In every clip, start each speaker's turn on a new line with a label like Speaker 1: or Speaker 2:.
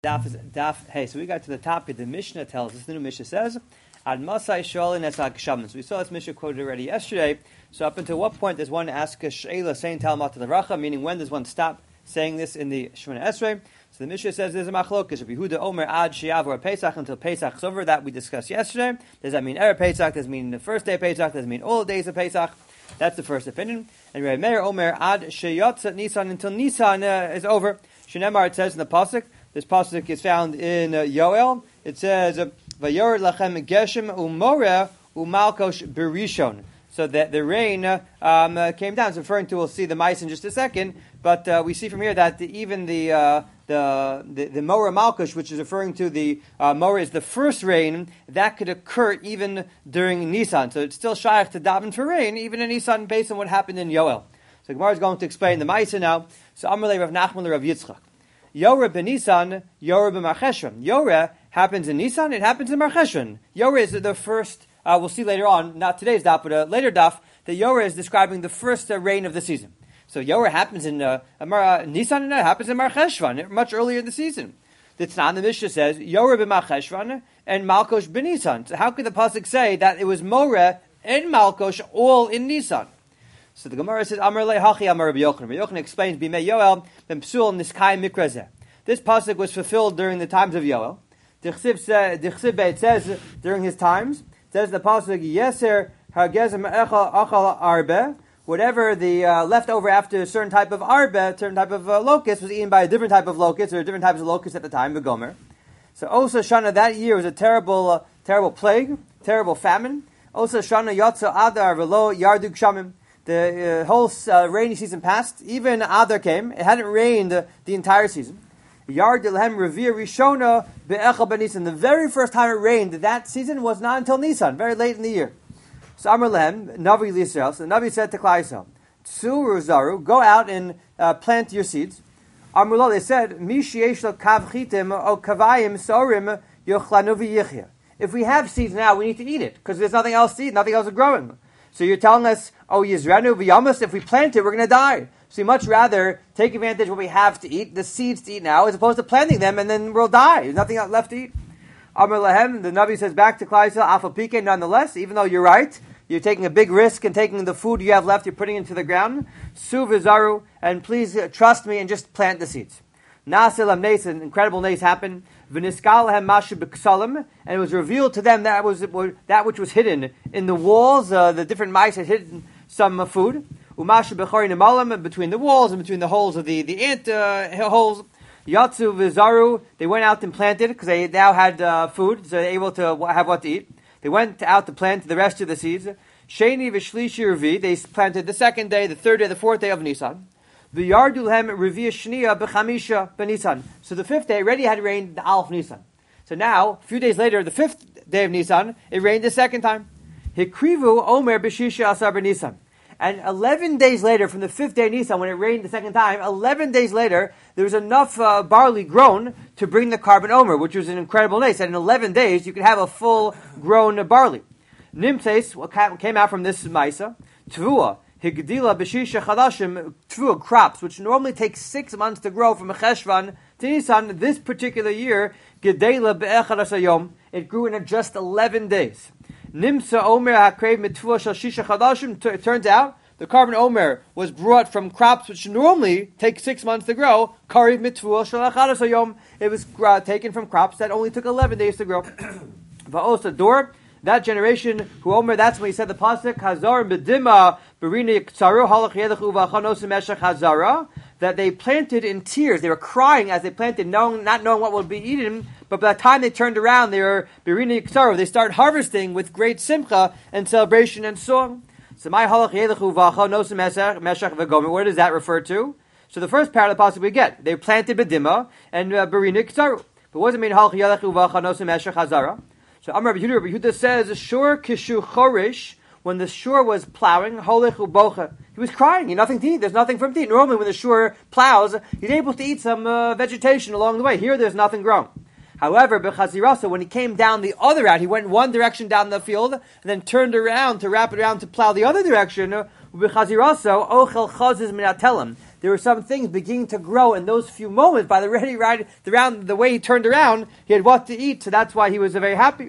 Speaker 1: Daf. Hey, so we got to the top. The Mishnah tells us. The new Mishnah says, "Ad Masai Sholin Esag Shaman." So we saw this Mishnah quoted already yesterday. So up until what point does one ask a Sheila saying Talmud Leracha? Meaning, when does one stop saying this in the Shemona Esrei? So the Mishnah says there's a machlokes. If Yehuda Omer Ad Sheyav or Pesach until Pesach is over, that we discussed yesterday. Does that mean Erev Pesach? Does it mean the first day of Pesach? Does it mean all the days of Pesach? That's the first opinion. And Reb Meir Omer Ad Sheyotza Nisan until Nisan is over. Shenemar, it says in the pasuk. This pasuk is found in Yoel. It says, "Vayor lachem geshem umoreh umalkosh berishon." So that the rain came down. It's referring to, we'll see the mice in just a second. But we see from here that even the Moreh Malkush, which is referring to the Moreh is the first rain, that could occur even during Nisan. So it's still shaykh to daven for rain, even in Nisan, based on what happened in Yoel. So Gemara is going to explain the mice now. So Amalei Rav Nachman Rav Yitzchak. Yoreh b'Nisan, Yoreh b'Marcheshvan. Yoreh happens in Nisan, it happens in Marcheshvan. Yoreh is the first, we'll see later on, not today's daf, but a later daf, that Yoreh is describing the first rain of the season. So Yoreh happens in Nisan, and it happens in Marcheshvan, much earlier in the season. The Tznan, the Mishnah says, Yoreh b'Marcheshvan and Malkosh b'Nisan. So how could the pasuk say that it was Moreh and Malkosh all in Nisan? So the Gemara says, Amar lehachi Amar Rabbi Yochanan. Rabbi Yochanan explains, Bimei Yoel, ben psul niskai mikrazeh. This pasuk was fulfilled during the times of Yoel. Dichsib it says, during his times, it says the pasuk, Yeser hagezem achal arbe, whatever the leftover after a certain type of arbe, a certain type of locust, was eaten by a different type of locust, or different types of locusts at the time, the Gomer. So Osa Shana, that year was a terrible plague, terrible famine. Osa Shana Yatsa Adar velo Yardug Shamim. The whole rainy season passed. Even Adar came. It hadn't rained the entire season. Yard Dilhem Revir Rishona Be'echel Ben-Nisan. The very first time it rained that season was not until Nisan, very late in the year. So Amar Lehem, Navi Yisrael. So the Navi said to Klal Yisrael, Tzu Ruzaru, go out and plant your seeds. Amar Lo, they said, Mi sheyesh lo kav chitim o kavayim sorim yochlanu v'yichya. If we have seeds now, we need to eat it, because there's nothing else to eat, nothing else is growing. So you're telling us, oh, Yizranu v'yamas, if we plant it, we're going to die. So you much rather take advantage of what we have to eat, the seeds to eat now, as opposed to planting them, and then we'll die. There's nothing left to eat. Amar Lahem, the Navi says back to Klal Yisrael, Afal Pike, nonetheless, even though you're right, you're taking a big risk and taking the food you have left, you're putting into the ground. Su v'zaru, and please trust me and just plant the seeds. Nasil Nes, an incredible nes happened. V'niskal lahem mashu b'ksalim, and it was revealed to them that which was hidden in the walls. The different mice had hidden some food. Umashu b'chori nemalim, between the walls and between the holes of the ant holes. Yatsu v'zaru, they went out and planted because they now had food, so they were able to have what to eat. They went out to plant the rest of the seeds. Sheni v'shlishi revi, they planted the second day, the third day, the fourth day of Nisan. The Yardulhem Revia Shnia B'chamisha B'Nisan. So the fifth day already had rained the Aleph Nisan. So now, a few days later, the fifth day of Nisan, it rained the second time. Hikrivu Omer B'Shisha Asar B'Nisan. And 11 days later, from the fifth day of Nisan, when it rained the second time, 11 days later, there was enough barley grown to bring the carbon Omer, which was an incredible nace. And in 11 days, you could have a full-grown barley. Nimtes, what came out from this Maisa, Tvua, Higdila b'shisha chadashim, true crops, which normally take 6 months to grow from Cheshvan to Nisan. This particular year, Gedela be'echad asayom, it grew in just 11 days. Nimsa omer hakrev mitvua shel shisha chadashim. It turns out the carbon omer was brought from crops which normally take 6 months to grow. Karev mitvua shel echad asayom. It was taken from crops that only took 11 days to grow. Va'osa dor. That generation, who Omer, that's when he said the pasuk, Hazar bedima berina ktsaru halach yedach uvachanos meshach hazara, that they planted in tears. They were crying as they planted, not knowing what would be eaten. But by the time they turned around, they were berina ktsaru. They started harvesting with great simcha and celebration and song. So my halach yedach uvachanos meshach v'gomer. What does that refer to? So the first part of the pasuk we get, they planted bedima and berina ktsaru. But what does it mean halach yedach uvachanos meshach hazara? So Amar Rabbi Yehuda says, Shur kishu chorish, when the shur was plowing, holech ubocha, he was crying, he had nothing to eat, there's nothing for him to eat. Normally when the shur plows, he's able to eat some vegetation along the way. Here there's nothing growing. However, b'chazirasa, when he came down the other route, he went one direction down the field, and then turned around to wrap it around to plow the other direction, b'chazirasa, ochel chazis minatelim. there were some things beginning to grow in those few moments. By the way he turned around, he had what to eat, so that's why he was very happy.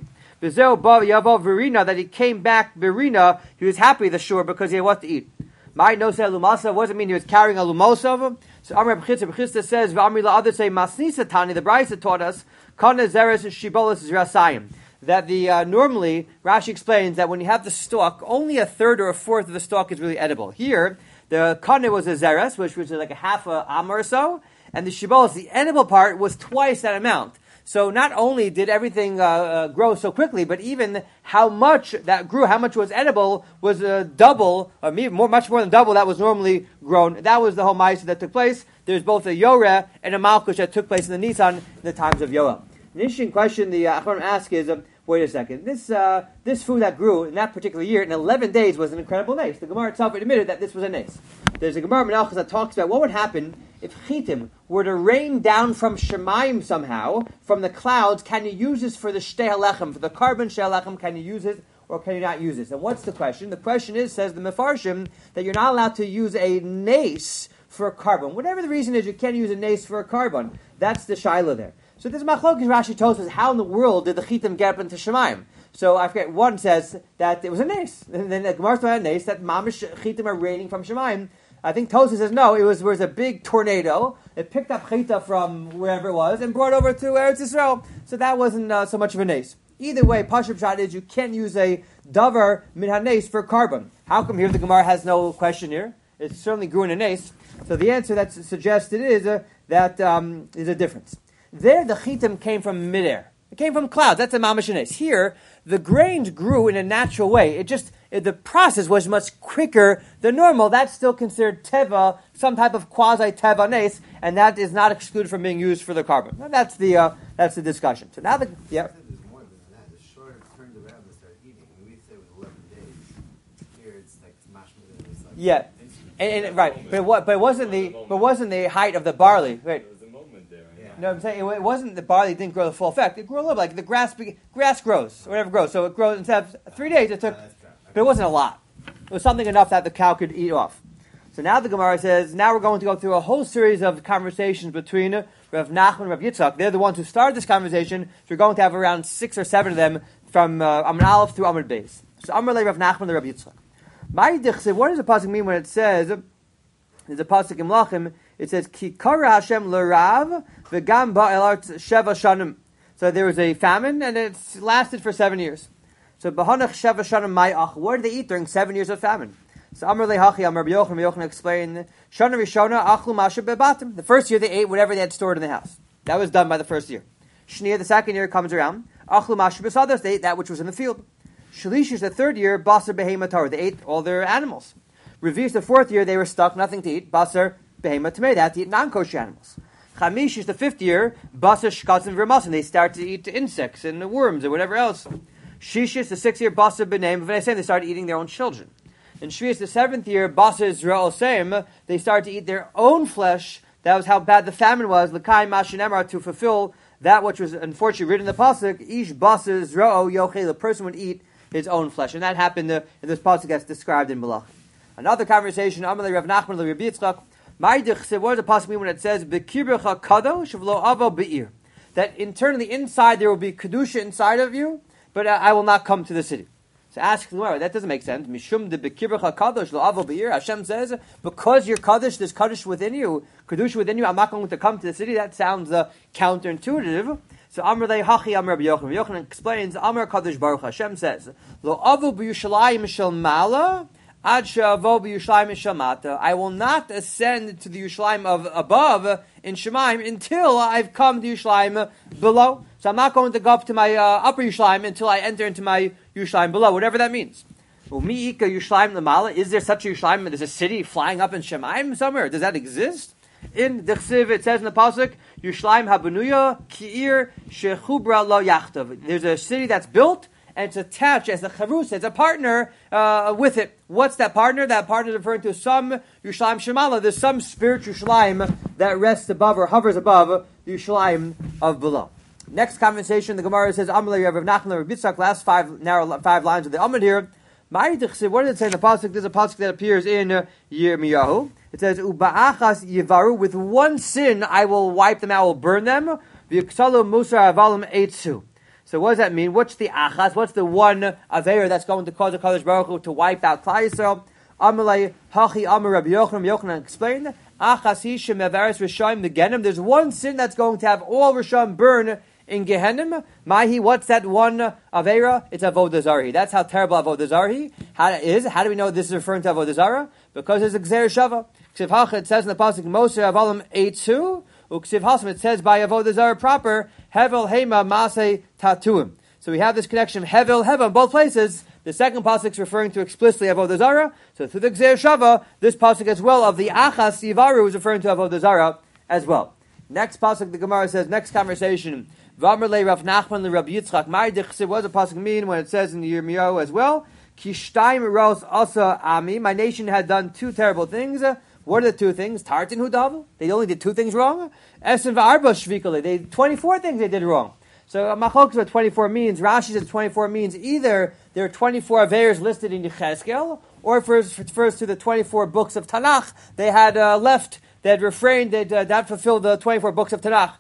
Speaker 1: That he came back, Verina, he was happy, the shore, because he had what to eat. My no say lumasa doesn't mean he was carrying a lumos over. So Amr B'chitza says, V'amri la'adar say masnisa tani, the Brisa taught us, kana zeres shibolos rasayim. That normally, Rashi explains that when you have the stalk, only a third or a fourth of the stalk is really edible. Here, the kana was a zeres, which was like a half a amar or so, and the shibolos, the edible part, was twice that amount. So not only did everything grow so quickly, but even how much that grew, how much was edible, was double, or much more than double that was normally grown. That was the whole ma'aseh that took place. There's both a Yoreh and a Malkush that took place in the Nisan in the times of Yoel. An interesting question the Achronim ask is, wait a second, this food that grew in that particular year in 11 days was an incredible nace. The Gemara itself admitted that this was a nace. There's a Gemara Menachos that talks about what would happen if chitim were to rain down from Shemayim somehow, from the clouds. Can you use this for the shtei halechem, for the carbon shtei halechem? Can you use it or can you not use this? And what's the question? The question is, says the Mefarshim, that you're not allowed to use a nace for a carbon. Whatever the reason is, you can't use a nace for a carbon. That's the shaila there. So this machlokes Rashi tells us, how in the world did the chitim get up into Shemayim? So I forget, one says that it was a nace. And then the Gemara had a nace that mamish chitim are raining from Shemayim. I think Tosfos says no, it was a big tornado. It picked up chita from wherever it was and brought over to Eretz Yisrael. So that wasn't so much of a nace. Either way, Pashup Shad is you can't use a davar min hanes for carbon. How come here the Gemara has no question here? It certainly grew in a nace. So the answer that's suggested is that is a difference. There, the chitim came from midair. It came from clouds. That's a mamash nace. Here, the grains grew in a natural way. The process was much quicker than normal. That's still considered teva, some type of quasi-teva nace, and that is not excluded from being used for the carbon. That's the discussion. So now
Speaker 2: There's more than that. The shore turned around and started eating. We say it was 11 days. Here it's like mashma. It's like
Speaker 1: yeah, and right, but it wasn't the height of the barley. Right. No, I'm saying it wasn't the barley didn't grow the full effect. It grew a little bit, like the grass grows, or whatever grows. So it grows instead of 3 days. It took, but it wasn't a lot. It was something enough that the cow could eat off. So now the Gemara says, now we're going to go through a whole series of conversations between Rav Nachman and Rav Yitzchak. They're the ones who started this conversation. So we're going to have around 6 or 7 of them from Amud Aleph through Amud Beis. So Amar le Rav Nachman and Rav Yitzchak. What does the pasuk mean when it says? There's a pasuk in Melachim. It says, Ki kara Hashem l'rav v'gam ba'el sheva shanim. So there was a famine, and it lasted for 7 years. So b'hanach sheva shanim ma'ach. What did they eat during 7 years of famine? So Amar lehachi, Amar B'yochim, B'yochim explained, Shana Rishona achlu masha bebatim. The first year they ate whatever they had stored in the house. That was done by the first year. Shnia, the second year comes around, achlu masha besadas. They ate that which was in the field. Shalish is the third year, basar behema tar. They ate all their animals. Revius, the fourth year, they were stuck, nothing to eat. Basar behema tamei. They had to eat non-kosher animals. Chamish is the fifth year, basar shkatzim v'rmasim. They start to eat insects and worms or whatever else. Shish is the sixth year, basar b'neim v'neisem. They started eating their own children. In Shvi is the seventh year, basar Yisrael Seim. They started to eat their own flesh. That was how bad the famine was. L'kai mashinemar, to fulfill that which was unfortunately written in the pasuk. Ish basar Yisrael yochel. The person would eat his own flesh, and that happened in this pasuk that's described in Malach. Another conversation. Amalei Rav Nachman le Rabbi Yitzchak. What does the pasuk mean when it says "B'kirbecha kadosh v'lo avo be'ir"? That internally inside there will be kedusha inside of you, but I will not come to the city. So ask the Gemara, that doesn't make sense. Mishum de b'kirbecha kadosh lo avo be'ir. Hashem says because you're kadosh, there's kadosh within you, kedusha within you. I'm not going to come to the city. That sounds counterintuitive. So Amar lehachi Amar B'yochim. B'yochim explains Amar Kadosh Baruch Hashem says lo avo b'Yushalayim shel mala. I will not ascend to the Yerushalayim of above in Shemaim until I've come to Yerushalayim below. So I'm not going to go up to my upper Yerushalayim until I enter into my Yerushalayim below, whatever that means. Is there such a Yerushalayim? There's a city flying up in Shemaim somewhere? Does that exist? In the Chsiv, it says in the pasuk, Yerushalayim habenuya ki'ir shechubra lo yachtav. There's a city that's built, and it's attached as a charus, as a partner with it. What's that partner? That partner is referring to some Yerushalayim Shemala. There's some spiritual Yerushalayim that rests above or hovers above the Yerushalayim of below. Next conversation, the Gemara says, Amalei Rav Nachman Rav Yitzchak, last five lines of the Amud here. What does it say in the pasuk? There's a pasuk that appears in Yirmiyahu. It says, Uba'achas yivaru, with one sin I will wipe them out, I will burn them. V'yuksalu musar avalim eitzu. So what does that mean? What's the achas? What's the one aveira that's going to cause the Kadosh Baruch Hu to wipe out Klal Yisrael? Amalei hachi amar Rabbi Yochanan. Rabbi Yochanan explained, achas hishem avaris rishayim Gehenim. There's one sin that's going to have all rishayim burn in Gehenim. Mahi, what's that one aveira? It's avodah zarah. That's how terrible avodah zarah is. How do we know this is referring to avodah zarah? Because there's a gzer shava. Ksiv hacha, it says in the pasuk Moshe avalim eitzu. Uksiv hasam, it says by avodah zarah proper, hevel hema maseh tatuim. So we have this connection of hevel in both places. The second pasuk is referring to explicitly avodah zarah. So through the gzer shava, this pasuk as well of the achas yivaru is referring to avodah zarah as well. Next pasuk, the Gemara says, next conversation. V'amrlei Rav Nachman le Rav Yitzchak. What does the pasuk mean when it says in the Yirmiyahu as well? Kishtayim ros asa ami. My nation had done two terrible things. What are the two things? Tartin hudavu. They only did two things wrong. Esen v'arba shvikale. They 24 things they did wrong. So machlokas what 24 means. Rashi says 24 means either there are 24 aveiros listed in Yechezkel, or it refers to the 24 books of Tanakh. They had left. They had refrained. That fulfilled the 24 books of Tanakh.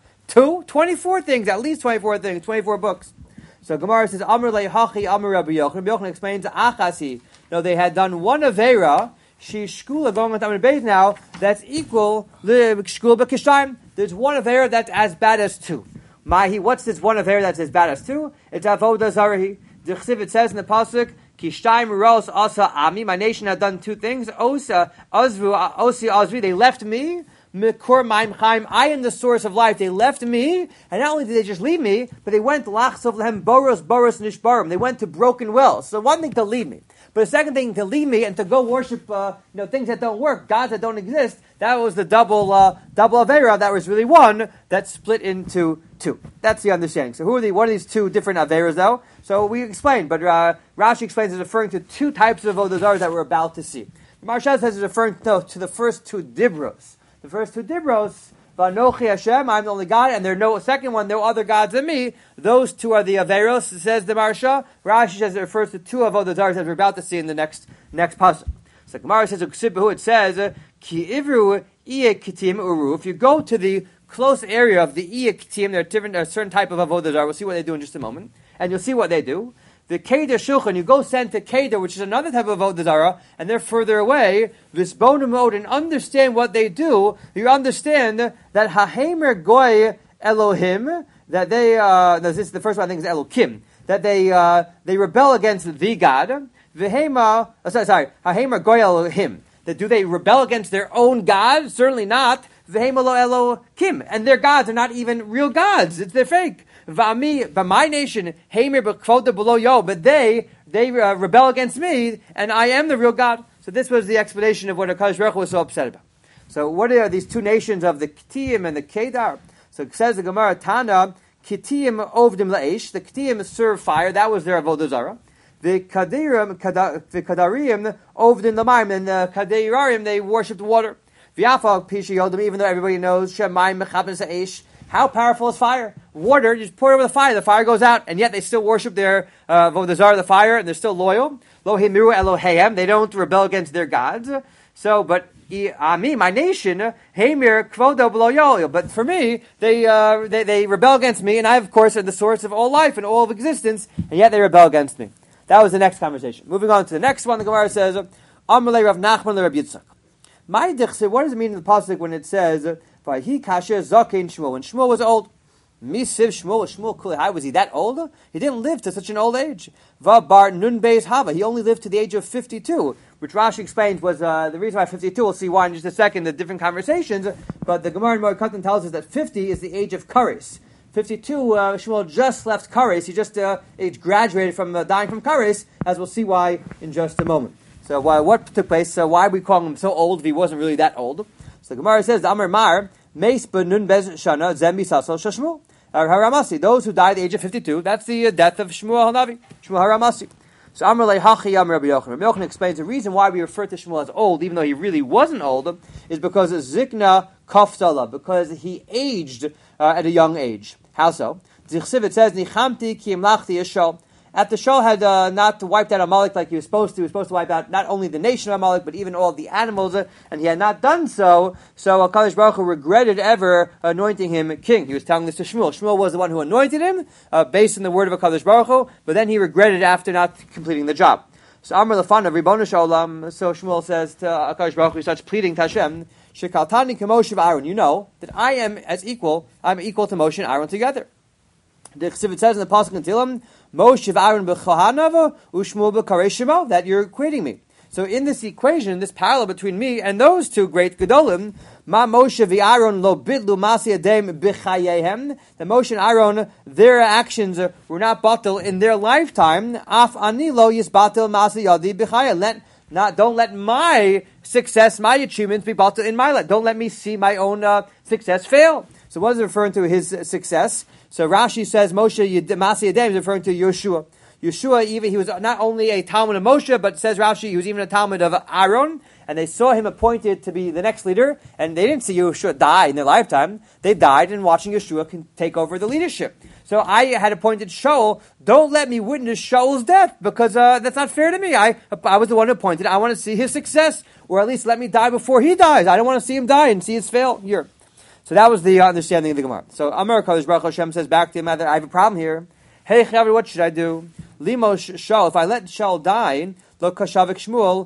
Speaker 1: 24 things, at least 24 things, 24 books. So Gemara says, Amr le'hachi Amr Rabbi Yochanan. Rabbi Yochanan explains, achasi. No, they had done one aveira. She shkula going on the base now. That's equal shkula b'kishayim. There's one aveira that's as bad as two. Mahi, what's this one aveira that's as bad as two? It's avodah zarahi. The Chsiv, it says in the pasuk, Kishtayim ros asa ami. My nation had done two things. Osa azvu osi azvi. They left me. Mikor Maim Chaim, I am the source of life. They left me, and not only did they just leave me, but they went lachsov lehem boros nishbarim. They went to broken wells. So one thing to leave me, but the second thing to leave me and to go worship things that don't work, gods that don't exist. That was the double avera. That was really one that split into two. That's the understanding. So what are these two different averas though? So we explained, but Rashi explains it's referring to two types of avodah zarah that we're about to see. Maharsha says it's referring to the first two dibros. The first two dibros, Vanochi Hashem, I'm the only God, and there's no second one, no other gods than me. Those two are the averos, says the Maharsha. Rashi says it refers to two avodah zarah that we're about to see in the next pasuk. So Gemara says, it says, Ki ivru iya kitim uru. If you go to the close area of the iya kitim, there are certain type of avodah zarah. We'll see what they do in just a moment, and you'll see what they do. The Keder Shulchan, you go send to Keder, which is another type of avodah zarah, and they're further away. Visbonu mode, and understand what they do. You understand that Hahemer Goy Elohim, that they this is the first one I think is Elokim, that they rebel against the God. Hahemer Goy Elohim. That do they rebel against their own God? Certainly not. V'hema lo Elokim, and their gods are not even real gods. They're fake. V'ami, by my nation, Hamer b'kvoda below yo, but they rebel against me, and I am the real God. So this was the explanation of what HaKadosh Baruch Hu was so upset about. So what are these two nations of the Kitiyim and the Kedar? So it says the Gemara Tana, Kitiyim ovdim la'esh. The Kitiyim serve fire. That was their avodah zarah. The Kadarim ovdim l'mayim, and the Kadirarim they worshipped water. V'yafal pisha yodim, even though everybody knows shemayim mechabes ha'esh. How powerful is fire? Water, you just pour it over the fire goes out, and yet they still worship their avodah zarah, the fire, and they're still loyal. Lo himiru Elohim, they don't rebel against their gods. So, but me, my nation, Hamir kvodo below yo. But for me, they rebel against me, and I, of course, am the source of all life and all of existence, and yet they rebel against me. That was the next conversation. Moving on to the next one, the Gemara says, Amalei Rav Nachman le Rav Yitzchak. My dichse, what does it mean in the pasuk when it says, He kasher zakein Shmuel, when Shmuel was old? Misiv Shmuel kuli. How was he that old? He didn't live to such an old age. Vabar nun beis hava. He only lived to the age of 52, which Rashi explains was the reason why 52. We'll see why in just a second, the different conversations. But the Gemara in Moed Katan tells us that 50 is the age of Kares. 52, Shmuel just left Kares. He just graduated from dying from Kares, as we'll see why in just a moment. So what took place? Why are we calling him so old if he wasn't really that old? So the Gemara says, Amar Mar, Meis benun bez shana zem misasol shashmuel. Haramasi, those who died at the age of 52, that's the death of Shmuel Hanavi, Shmuel Haramasi. So Amar lehachi Amar Rabbi Yochanan. Rabbi Yochanan explains the reason why we refer to Shmuel as old, even though he really wasn't old, is because Zikna Kafsala, because he aged at a young age. How so? Zichsiv, it says, Nichamti ki imlachti yishol. after Shaul had not wiped out Amalek like he was supposed to wipe out not only the nation of Amalek, but even all of the animals, and he had not done so. So HaKadosh Baruch Hu regretted ever anointing him king. He was telling this to Shmuel. Shmuel was the one who anointed him, based on the word of HaKadosh Baruch Hu, but then he regretted after not completing the job. So Amar Lefana Ribono Shalom. So Shmuel says to HaKadosh Baruch Hu, he starts pleading to Hashem, Shekaltani K'Moshe Aaron. You know that I am equal to Moshe and Aaron together. The Chesivit says in the Pasuk in Tehillim, Moshe Aaron b'Chohanava u'Shmuel b'Karei Shemo, that you're equating me. So in this equation, this parallel between me and those two great Gedolim, Ma Moshe v'Aaron lo bidlu masi adem b'chayehem, that Moshe and Aaron, their actions were not batel in their lifetime. Af ani lo yisbatel masi yadi b'chayeh. Don't let my success, my achievements be batel in my life. Don't let me see my own success fail. So what is it referring to his success? So Rashi says Moshe Masi Adem is referring to Yeshua. Yeshua, even he was not only a Talmud of Moshe, but says Rashi, he was even a Talmud of Aaron, and they saw him appointed to be the next leader, and they didn't see Yeshua die in their lifetime. They died in watching Yeshua take over the leadership. So I had appointed Shaul. Don't let me witness Shaul's death, because that's not fair to me. I was the one who appointed. I want to see his success, or at least let me die before he dies. I don't want to see him die and see his failure. So that was the understanding of the Gemara. So Amar Kadosh Baruch Hashem says back to him, I have a problem here. Hey Chavri, what should I do? Limosh Shaul, if I let Shaul die, lo kashavik Shmuel,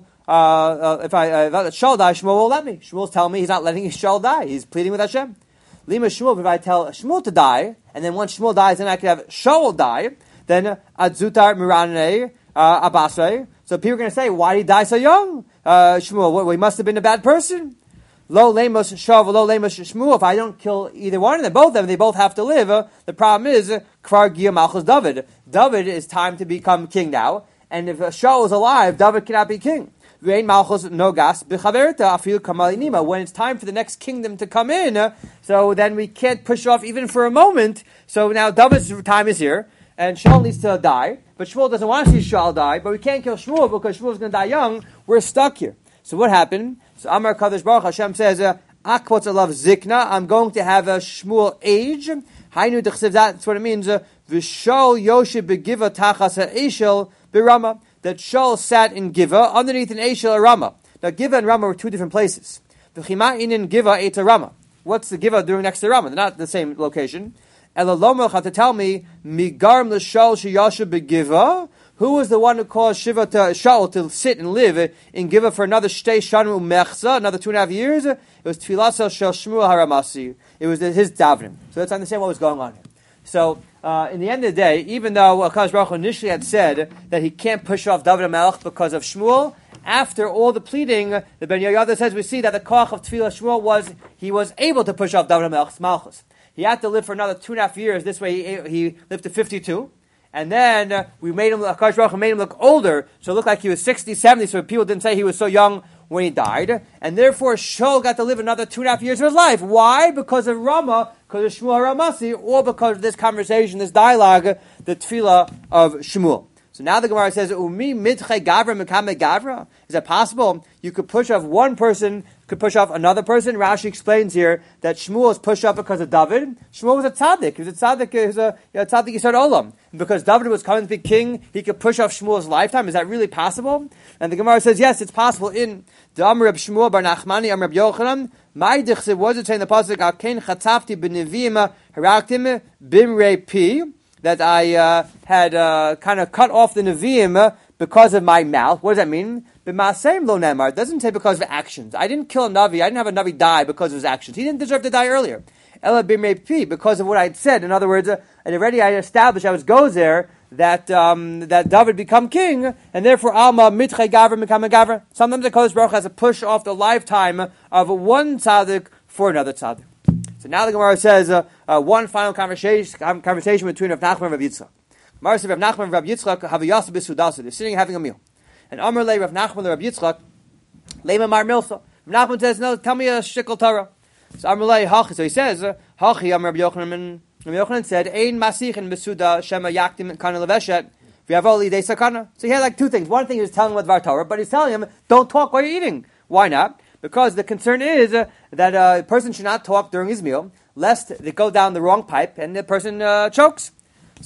Speaker 1: if I let Shaul die, Shmuel will let me. Shmuel's telling me he's not letting Shaul die. He's pleading with Hashem. Lima Shmuel, if I tell Shmuel to die, and then once Shmuel dies, then I could have Shaul die, then Adzutar Miranei Abasrei. So people are going to say, why did he die so young? Shmuel, he must have been a bad person. Lo lemos shav, lo lemos shmuel. If I don't kill either one of them, both of them, they both have to live. The problem is, kvar gia malchus David. David is time to become king now, and if Shaul is alive, David cannot be king. Vein malchus nogas b'chaverta afil kamalinima. When it's time for the next kingdom to come in, so then we can't push off even for a moment. So now David's time is here, and Shaul needs to die, but Shmuel doesn't want to see Shaul die, but we can't kill Shmuel because Shmuel's going to die young. We're stuck here. So what happened? So Amar Kadosh Baruch Hashem says, Akwot alav zikna, I'm going to have a Shmuel age. Hainu d'chsev, that's what it means. V'shol Yoshe begiva tachas ha'eshel b'Rama. That Shaul sat in Giva, underneath an Eshel Rama. Now Giva and Rama were two different places. V'chima inin Giva et Rama. What's the Giva doing next to Rama? They're not the same location. Elalomach had to tell me, Migarm l'Shaul sheyashe begiva. Who was the one who caused Shiva to Shaul to sit and live in Giva for another shtei shanu mechza, another 2.5 years? It was Tfilasel shel Shmuel haramasi. It was his davening. So let's understand what was going on here. So in the end of the day, even though HaKadosh Baruch Hu initially had said that he can't push off David HaMelech because of Shmuel, after all the pleading, the Ben Yehoyada says we see that the koach of Tfilah Shmuel was he was able to push off David HaMelech's malchus. He had to live for another 2.5 years. This way he lived to 52. And then we made him, HaKadosh Baruch Hu made him look older, so it looked like he was 60, 70, so people didn't say he was so young when he died. And therefore, Shaul got to live another 2.5 years of his life. Why? Because of Rama, because of Shmuel Ramasi, or because of this conversation, this dialogue, the tefillah of Shmuel. So now the Gemara says, Umi mitche gavra mekame gavra? Is it possible you could push off one person, could push off another person? Rashi explains here that Shmuel was pushed off because of David. Shmuel was a tzaddik. He was a tzaddik, he was a tzaddik Yisrael Olam. And because David was coming to be king, he could push off Shmuel's lifetime. Is that really possible? And the Gemara says, yes, it's possible. In the Amr of Shmuel bar Nachmani, Amr of Yochanan, my dichse was it saying the pasuk, Akein chatzafti b'nevim haraktim bimrei pi, that I had kind of cut off the Nevi'im because of my mouth. What does that mean? B'maseim lo nemar. It doesn't say because of actions. I didn't kill a Navi. I didn't have a Navi die because of his actions. He didn't deserve to die earlier. Ela b'mrei pi, because of what I had said. In other words, already I established, I was gozer, that David become king, and therefore Alma mitche gavra mekame gavra. Sometimes the Kodesh Baruch has to push off the lifetime of one tzaddik for another tzaddik. So now the Gemara says one final conversation between Rav Nachman and Rav Yitzchak. Gemara says Rav Nachman and Rav Yitzchak have a yasa b'sudasa. They're sitting having a meal, and Amar lei Rav Nachman and Rav Yitzchak leima mar milsa. Rav Nachman says, "No, tell me a shikol Torah." So Amar lei hachi. So he says, "Hachi." Amar Rav Yochanan. Rav Yochanan said, "Ein masichin besuda shema yaktim kana leveshet v'yavoli de sakana." So he had like two things. One thing he was telling him with Var Torah, but he's telling him, "Don't talk while you're eating." Why not? Because the concern is that a person should not talk during his meal, lest they go down the wrong pipe and the person chokes. So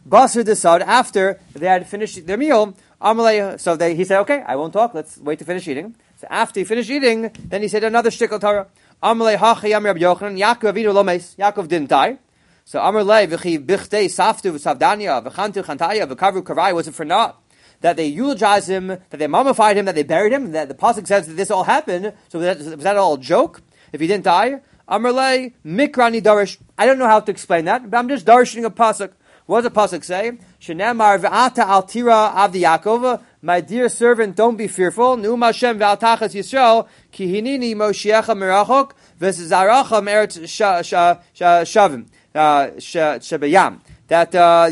Speaker 1: Basar Desad, after they had finished their meal, he said, okay, I won't talk, let's wait to finish eating. So after he finished eating, then he said another shtickle Torah. Amalei Hachi Yam Rabbi Yochanan, Yaakov Avinu Lomes, Yaakov didn't die. So Amalei V'chi Bichtei Saftu V'Savdanya V'Chantu Chantaya V'Kavru Karai, was it for naught that they eulogized him, that they mummified him, that they buried him, that the pasuk says that this all happened? So was that all a joke? If he didn't die? Amalei Mikrani Darish. I don't know how to explain that, but I'm just darshing a pasuk. What does the pasuk say? Shenemar V'ata Al Tira Avdi Yaakov. My dear servant, don't be fearful. Nu'um Hashem V'al Tachas Yisrael Ki Hinini Moshiacha Merachok V'Zaracha Meretz Shavim Shebayam. That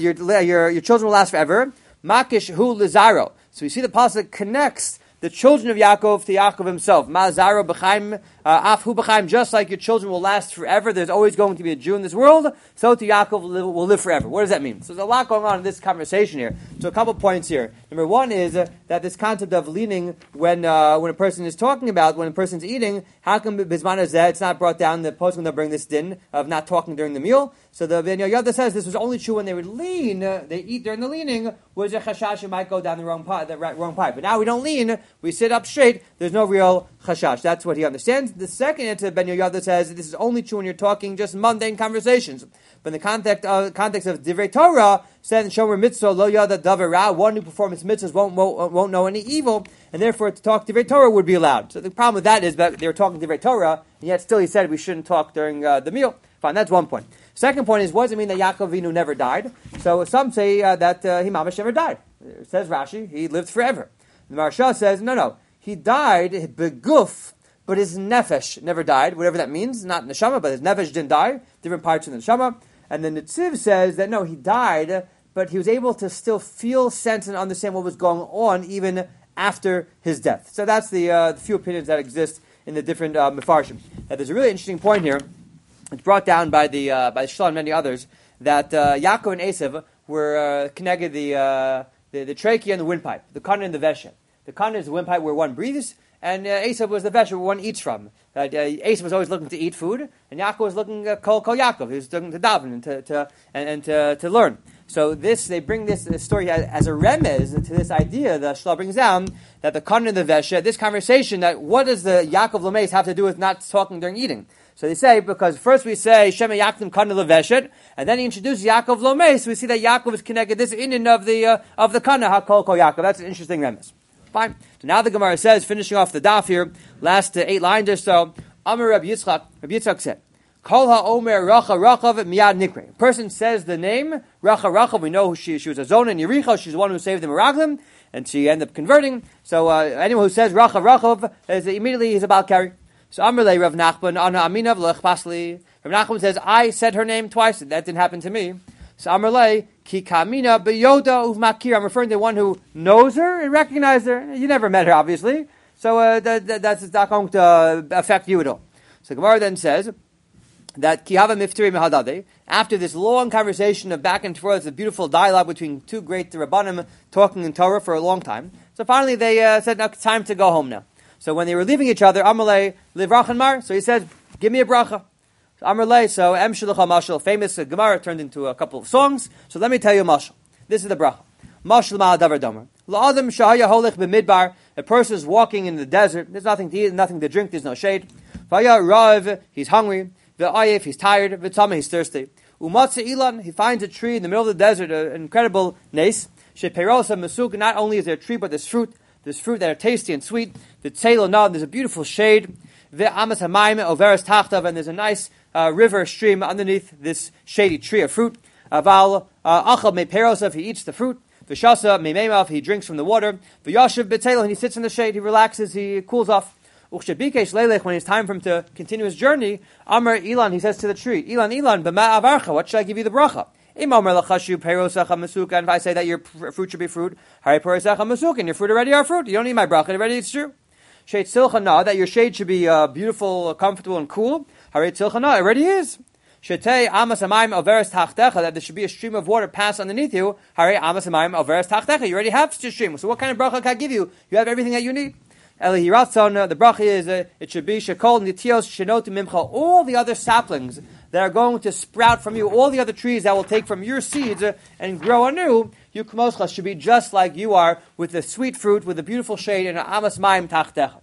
Speaker 1: your children will last forever. Makish Hu Lizaro. So you see the pasuk connects the children of Yaakov to Yaakov himself. Ma'azaro b'chaim, afhu b'chaim, just like your children will last forever, there's always going to be a Jew in this world, so to Yaakov will live forever. What does that mean? So there's a lot going on in this conversation here. So a couple points here. Number one is that this concept of leaning when a person is talking about, when a person's eating, how come Bisman is that it's not brought down, the post when they'll bring this din of not talking during the meal. So the Ben Yoyada says this was only true when they would lean, they eat during the leaning, was a chashash, it might go down the wrong pipe. But now we don't lean, we sit up straight, there's no real chashash. That's what he understands. The second answer, Ben Yoyada says, this is only true when you're talking just mundane conversations. But in the context of Divrei Torah, said in Shomer Mitzvah, Lo Yada Davar Ra, one who performs mitzvahs won't know any evil, and therefore to talk Divrei Torah would be allowed. So the problem with that is that they were talking Divrei Torah, and yet still he said we shouldn't talk during the meal. Fine, that's one point. Second point is, what does it mean that Yaakov Avinu never died? So some say that he mamash never died. It says Rashi, he lived forever. The Maharsha says, no, he died beguf, but his nefesh never died, whatever that means, not neshama, but his nefesh didn't die, different parts of the neshama. And then the Tziv says that no, he died, but he was able to still feel, sense, and understand what was going on even after his death. So that's the few opinions that exist in the different mefarshim. Now, there's a really interesting point here. It's brought down by the Shlomo and many others that Yaakov and Esav were connected the trachea and the windpipe, the kana and the vesha. The kana is the windpipe where one breathes, and Esav was the vesha where one eats from. Esav was always looking to eat food, and Yaakov was looking kol Yaakov. He was looking to daven and to learn. So they bring this story as a remez to this idea that Shlomo brings down that the kana and the vesha, this conversation, that what does the Yaakov Lameis have to do with not talking during eating? So they say, because first we say, Shema Yaakov Kana Leveshet, and then he introduces Yaakov Lomes, we see that Yaakov is connected, this Indian of the Kana, HaKol Kol Yaakov. That's an interesting premise. Fine. So now the Gemara says, finishing off the daf here, last 8 lines or so, Amar Rabbi Yitzchak said, Kol HaOmer Racha Rachav Miyad Nikre. A person says the name, Racha Rachav, we know who she was a Zona in Yericho, she's the one who saved the Meraglim, and she ended up converting. So anyone who says Racha Rachav, immediately he's a Balkari. So Amrlei Rav Nachman, Ana Aminav Lech Pasli. Rav Nachman says, I said her name twice. That didn't happen to me. So Amrlei, Ki Kamina Beyoda Uv Makir. I'm referring to one who knows her and recognizes her. You never met her, obviously. So that's not going to affect you at all. So Gemara then says that Ki Hava Miftiri Mehadade. After this long conversation of back and forth, it's a beautiful dialogue between two great Rabbanim talking in Torah for a long time. So finally they said, now it's time to go home now. So when they were leaving each other, Amalei livrachan mar. So he said, "Give me a bracha." So Amalei, so Em Shlucha Mashal, famous Gemara turned into a couple of songs. So let me tell you a mashal. This is the bracha. Mashal ma'al davar domer. La'adam shahaya holech b'midbar. A person is walking in the desert. There's nothing to eat, nothing to drink. There's no shade. Vaya rav, he's hungry. Ve'ayif, he's tired. Ve'tama, he's thirsty. Umatza ilan, he finds a tree in the middle of the desert, an incredible nace. Sheperosa masuk. Not only is there a tree, but there's fruit. There's fruit that are tasty and sweet. The tzelo nad, there's a beautiful shade. Ve'amas hamayim overes tachtav, and there's a nice river stream underneath this shady tree of fruit. Aval achal meperosav, he eats the fruit. V'shasa meimemav, he drinks from the water. V'yashiv betzelo, and he sits in the shade. He relaxes. He cools off. Uchshabikesh leilech, when it's time for him to continue his journey. Amar Ilan, he says to the tree, Ilan, b'ma avarcha, what should I give you the bracha? If I say that your fruit should be fruit, and your fruit already are fruit, you don't need my bracha, already it's true. That your shade should be beautiful, comfortable, and cool, it already is. That there should be a stream of water pass underneath you, you already have such a stream. So what kind of bracha can I give you? You have everything that you need. The bracha is, it should be shekol nitios shenotu mimcha, all the other saplings that are going to sprout from you, all the other trees that will take from your seeds and grow anew, you k'moscha should be just like you are, with the sweet fruit, with the beautiful shade, and amas mayim tachtecha.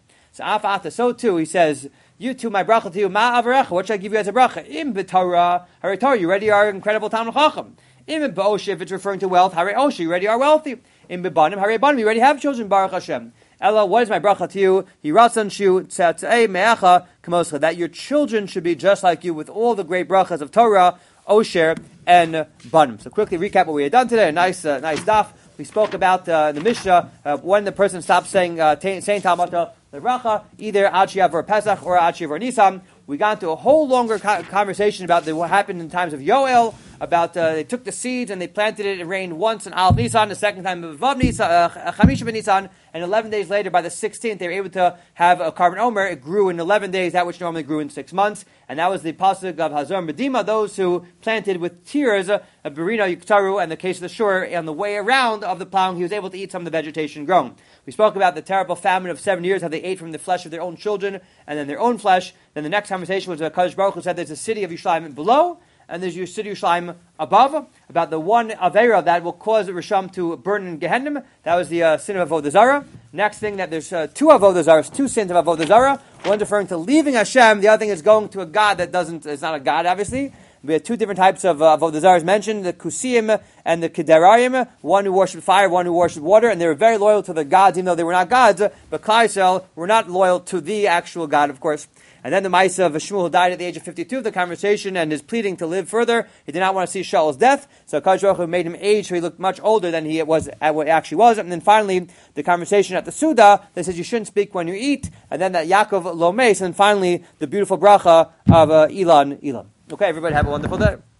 Speaker 1: So too, he says, you too, my bracha to you, ma avarecha, what should I give you as a bracha? Im b'Torah, hare Torah, you already are incredible Talmid Chacham. Im b'Oshe, if it's referring to wealth, hare Oshe, you already are wealthy. Im b'Banim, hare Banim, you already have children, Baruch Hashem. Ella, what is my bracha to you? Hiratzon shu tzetzei me'echa k'moscha, that your children should be just like you, with all the great brachas of Torah, Osher, and Banim. So quickly recap what we had done today, a nice daf. We spoke about the Mishnah, when the person stops saying Talmud the bracha, either Ad She'yavor or Pesach or Ad She'yavor Nisan. We got into a whole longer conversation about what happened in times of Yoel, about they took the seeds and they planted it. It rained once in Al Nisan, the second time of Vav Nisan, Chamisha ben Nisan, and 11 days later, by the 16th, they were able to have a carbon omer. It grew in 11 days, that which normally grew in 6 months. And that was the pasuk of Hazor Medima, those who planted with tears, Berina Yuktaru, and the case of the shore, on the way around of the plowing, he was able to eat some of the vegetation grown. We spoke about the terrible famine of 7 years, how they ate from the flesh of their own children, and then their own flesh. Then the next conversation was Kadosh Baruch Hu said there's a city of Yerushalayim below, and there's your city of Yerushalayim above, about the one Avera that will cause the Risham to burn in Gehenna. That was the sin of Avodah Zarah. Next thing, that there's two Avodah Zarahs, two sins of Avodah Zarah. One's referring to leaving Hashem, the other thing is going to a God that is not a God, obviously. We had two different types of Avodah Zarahs mentioned, the Kusim and the Kedarayim, one who worshipped fire, one who worshipped water, and they were very loyal to the gods, even though they were not gods, but Klal Yisrael were not loyal to the actual God, of course. And then the Maisa of Shmuel, who died at the age of 52, of the conversation and his pleading to live further. He did not want to see Shaul's death, so Kadosh Baruch Hu made him age, so he looked much older than he was at what he actually was. And then finally, the conversation at the Suda that says you shouldn't speak when you eat, and then that Yaakov Lomes, and finally the beautiful bracha of Ilan. Okay, everybody have a wonderful day.